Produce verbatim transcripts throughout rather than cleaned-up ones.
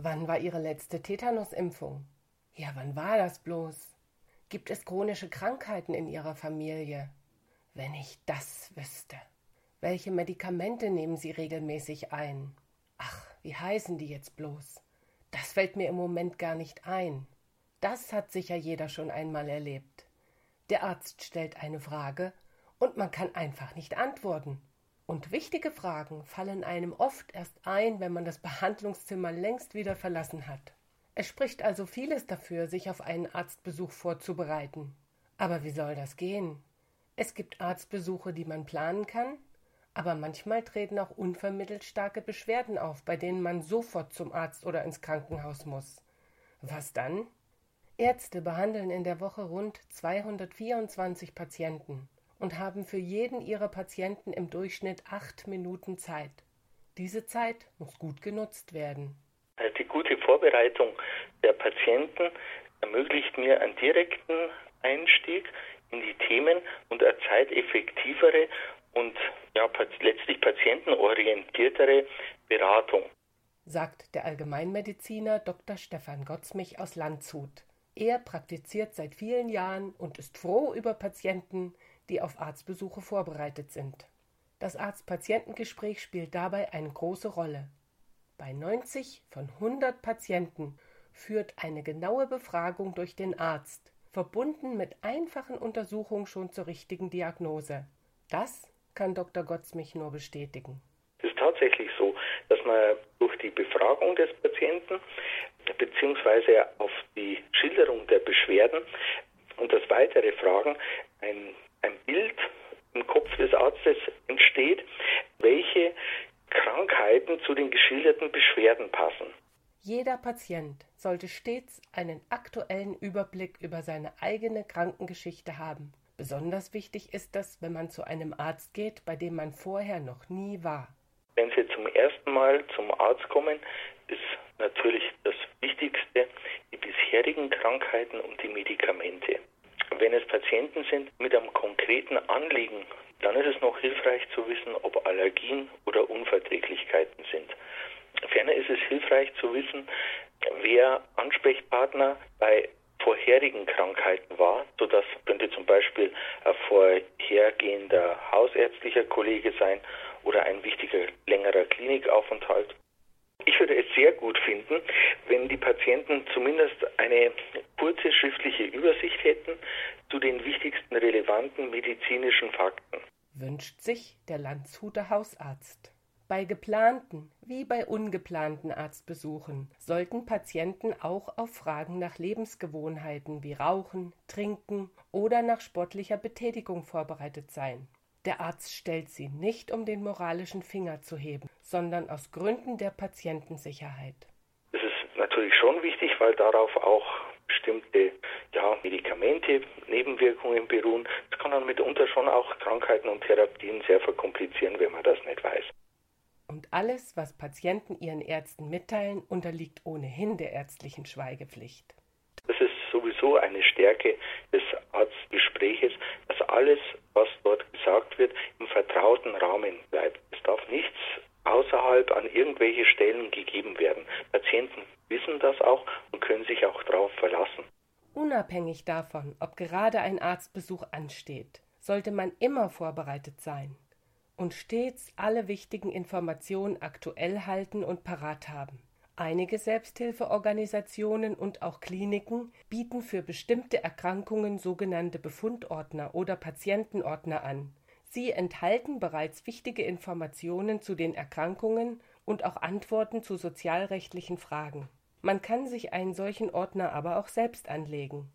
Wann war Ihre letzte Tetanusimpfung? Ja, wann war das bloß? Gibt es chronische Krankheiten in Ihrer Familie? Wenn ich das wüsste. Welche Medikamente nehmen Sie regelmäßig ein? Ach, wie heißen die jetzt bloß? Das fällt mir im Moment gar nicht ein. Das hat sicher jeder schon einmal erlebt. Der Arzt stellt eine Frage und man kann einfach nicht antworten. Und wichtige Fragen fallen einem oft erst ein, wenn man das Behandlungszimmer längst wieder verlassen hat. Es spricht also vieles dafür, sich auf einen Arztbesuch vorzubereiten. Aber wie soll das gehen? Es gibt Arztbesuche, die man planen kann, aber manchmal treten auch unvermittelt starke Beschwerden auf, bei denen man sofort zum Arzt oder ins Krankenhaus muss. Was dann? Ärzte behandeln in der Woche rund zweihundertvierundzwanzig Patienten und haben für jeden ihrer Patienten im Durchschnitt acht Minuten Zeit. Diese Zeit muss gut genutzt werden. Die gute Vorbereitung der Patienten ermöglicht mir einen direkten Einstieg in die Themen und eine zeiteffektivere und ja, letztlich patientenorientiertere Beratung, sagt der Allgemeinmediziner Doktor Stefan Gotzmich aus Landshut. Er praktiziert seit vielen Jahren und ist froh über Patienten, die auf Arztbesuche vorbereitet sind. Das Arzt-Patienten-Gespräch spielt dabei eine große Rolle. Bei neunzig von hundert Patienten führt eine genaue Befragung durch den Arzt, verbunden mit einfachen Untersuchungen schon zur richtigen Diagnose. Das kann Doktor Gotzmich nur bestätigen. Es ist tatsächlich so, dass man durch die Befragung des Patienten beziehungsweise auf die Schilderung der Beschwerden und das weitere Fragen ein, ein Bild im Kopf des Arztes entsteht, welche Krankheiten zu den geschilderten Beschwerden passen. Jeder Patient sollte stets einen aktuellen Überblick über seine eigene Krankengeschichte haben. Besonders wichtig ist das, wenn man zu einem Arzt geht, bei dem man vorher noch nie war. Wenn Sie zum ersten Mal zum Arzt kommen, ist natürlich das Wichtigste die bisherigen Krankheiten und die Medikamente. Wenn es Patienten sind mit einem konkreten Anliegen, dann ist es noch hilfreich zu wissen, ob Allergien oder Unverträglichkeiten sind. Ferner ist es hilfreich zu wissen, wer Ansprechpartner bei vorherigen Krankheiten war, sodass könnte zum Beispiel ein vorhergehender hausärztlicher Kollege sein oder ein wichtiger längerer Klinikaufenthalt. Ich würde es sehr gut finden, wenn die Patienten zumindest eine kurze schriftliche Übersicht hätten zu den wichtigsten relevanten medizinischen Fakten. Wünscht sich der Landshuter Hausarzt. Bei geplanten wie bei ungeplanten Arztbesuchen sollten Patienten auch auf Fragen nach Lebensgewohnheiten wie Rauchen, Trinken oder nach sportlicher Betätigung vorbereitet sein. Der Arzt stellt sie nicht, um den moralischen Finger zu heben, sondern aus Gründen der Patientensicherheit. Das ist natürlich schon wichtig, weil darauf auch bestimmte ja, Medikamente, Nebenwirkungen beruhen. Das kann dann mitunter schon auch Krankheiten und Therapien sehr verkomplizieren, wenn man das nicht weiß. Und alles, was Patienten ihren Ärzten mitteilen, unterliegt ohnehin der ärztlichen Schweigepflicht. Das ist sowieso eine Stärke des Arztgespräches, dass alles, was dort gesagt wird, im vertrauten Rahmen bleibt. Es darf nichts außerhalb an irgendwelche Stellen gegeben werden. Patienten wissen das auch und können sich auch darauf verlassen. Unabhängig davon, ob gerade ein Arztbesuch ansteht, sollte man immer vorbereitet sein und stets alle wichtigen Informationen aktuell halten und parat haben. Einige Selbsthilfeorganisationen und auch Kliniken bieten für bestimmte Erkrankungen sogenannte Befundordner oder Patientenordner an. Sie enthalten bereits wichtige Informationen zu den Erkrankungen und auch Antworten zu sozialrechtlichen Fragen. Man kann sich einen solchen Ordner aber auch selbst anlegen.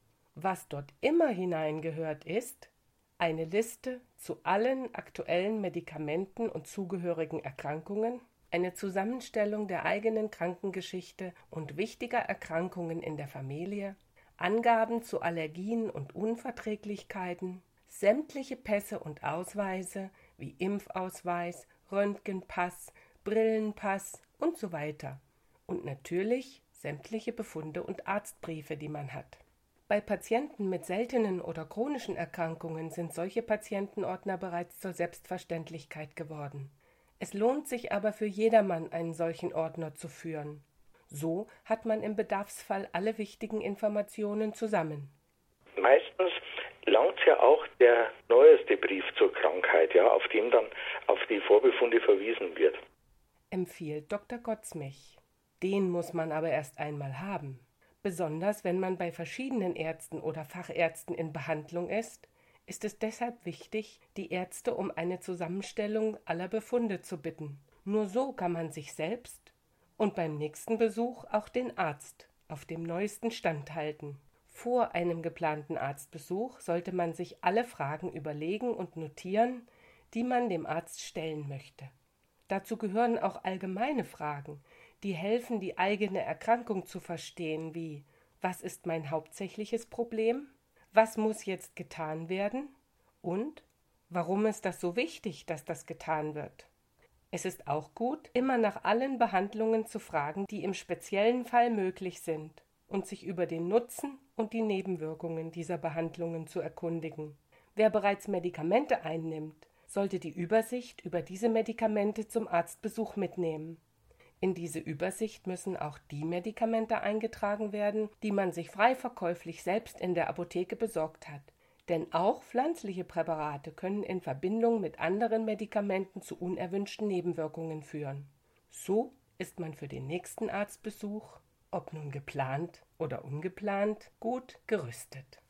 Was dort immer hineingehört ist: eine Liste zu allen aktuellen Medikamenten und zugehörigen Erkrankungen, eine Zusammenstellung der eigenen Krankengeschichte und wichtiger Erkrankungen in der Familie, Angaben zu Allergien und Unverträglichkeiten, sämtliche Pässe und Ausweise wie Impfausweis, Röntgenpass, Brillenpass und so weiter. Und natürlich sämtliche Befunde und Arztbriefe, die man hat. Bei Patienten mit seltenen oder chronischen Erkrankungen sind solche Patientenordner bereits zur Selbstverständlichkeit geworden. Es lohnt sich aber für jedermann, einen solchen Ordner zu führen. So hat man im Bedarfsfall alle wichtigen Informationen zusammen. Meistens langt ja auch der neueste Brief zur Krankheit, ja, auf dem dann auf die Vorbefunde verwiesen wird. Empfiehlt Doktor Gottsmich. Den muss man aber erst einmal haben. Besonders wenn man bei verschiedenen Ärzten oder Fachärzten in Behandlung ist, ist es deshalb wichtig, die Ärzte um eine Zusammenstellung aller Befunde zu bitten. Nur so kann man sich selbst und beim nächsten Besuch auch den Arzt auf dem neuesten Stand halten. Vor einem geplanten Arztbesuch sollte man sich alle Fragen überlegen und notieren, die man dem Arzt stellen möchte. Dazu gehören auch allgemeine Fragen, die helfen, die eigene Erkrankung zu verstehen, wie: Was ist mein hauptsächliches Problem? Was muss jetzt getan werden? Und warum ist das so wichtig, dass das getan wird? Es ist auch gut, immer nach allen Behandlungen zu fragen, die im speziellen Fall möglich sind, und sich über den Nutzen und die Nebenwirkungen dieser Behandlungen zu erkundigen. Wer bereits Medikamente einnimmt, sollte die Übersicht über diese Medikamente zum Arztbesuch mitnehmen. In diese Übersicht müssen auch die Medikamente eingetragen werden, die man sich frei verkäuflich selbst in der Apotheke besorgt hat. Denn auch pflanzliche Präparate können in Verbindung mit anderen Medikamenten zu unerwünschten Nebenwirkungen führen. So ist man für den nächsten Arztbesuch, ob nun geplant oder ungeplant, gut gerüstet.